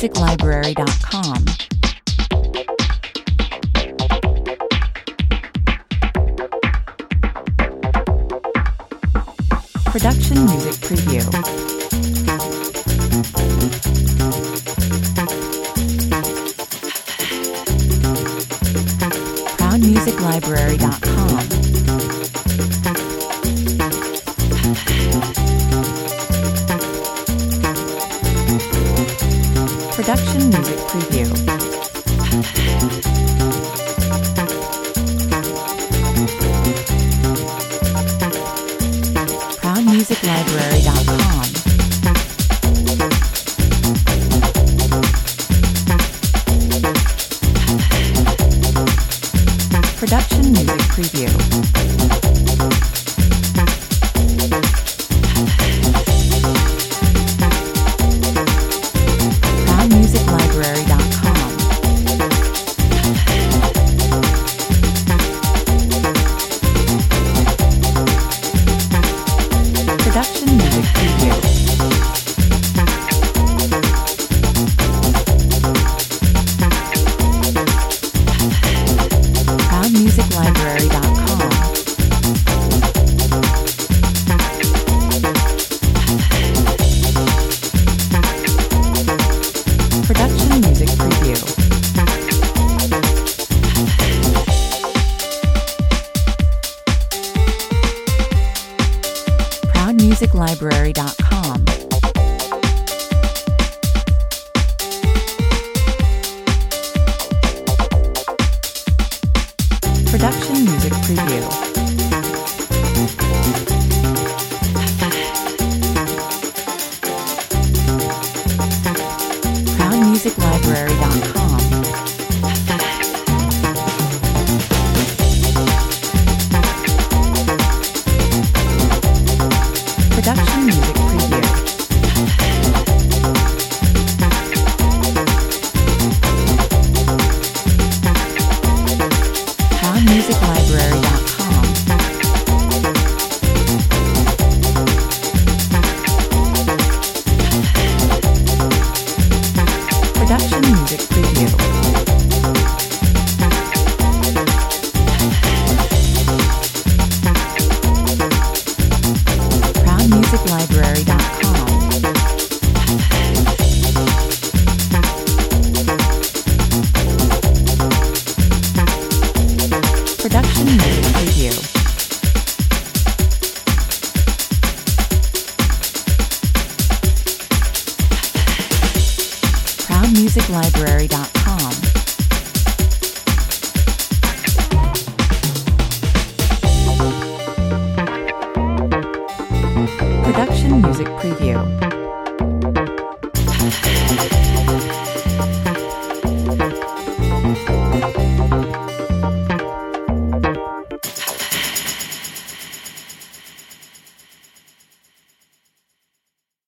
ProudMusicLibrary.com. Production Music Preview. ProudMusicLibrary.com. Production Music Preview. ProudMusicLibrary.com. Production Music Preview. ProudMusicLibrary.com. Production Music Preview. ProudMusicLibrary.com. Production Music Preview. ProudMusicLibrary.com. Production Music Preview. ProudMusicLibrary.com. Production Music Preview. ProudMusicLibrary.com. Production Music Preview. ProudMusicLibrary.com. Production Music Preview. ProudMusicLibrary.com. Production Music Preview.